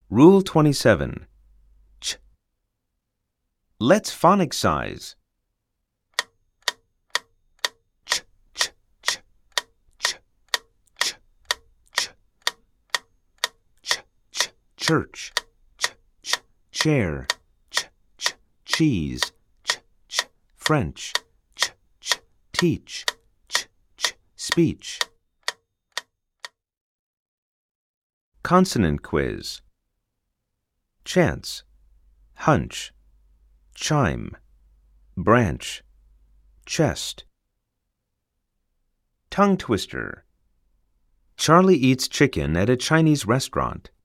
Rule 27. Ch. Let's phonics. Ch, ch, ch, ch, ch, ch, ch, ch, church, ch, ch, chair, ch, ch, cheese, ch, ch, French, ch, ch, teach, ch, ch, speech. Consonant quiz. Chance, hunch, chime, branch, chest. Tongue twister. Charlie eats chicken at a Chinese restaurant.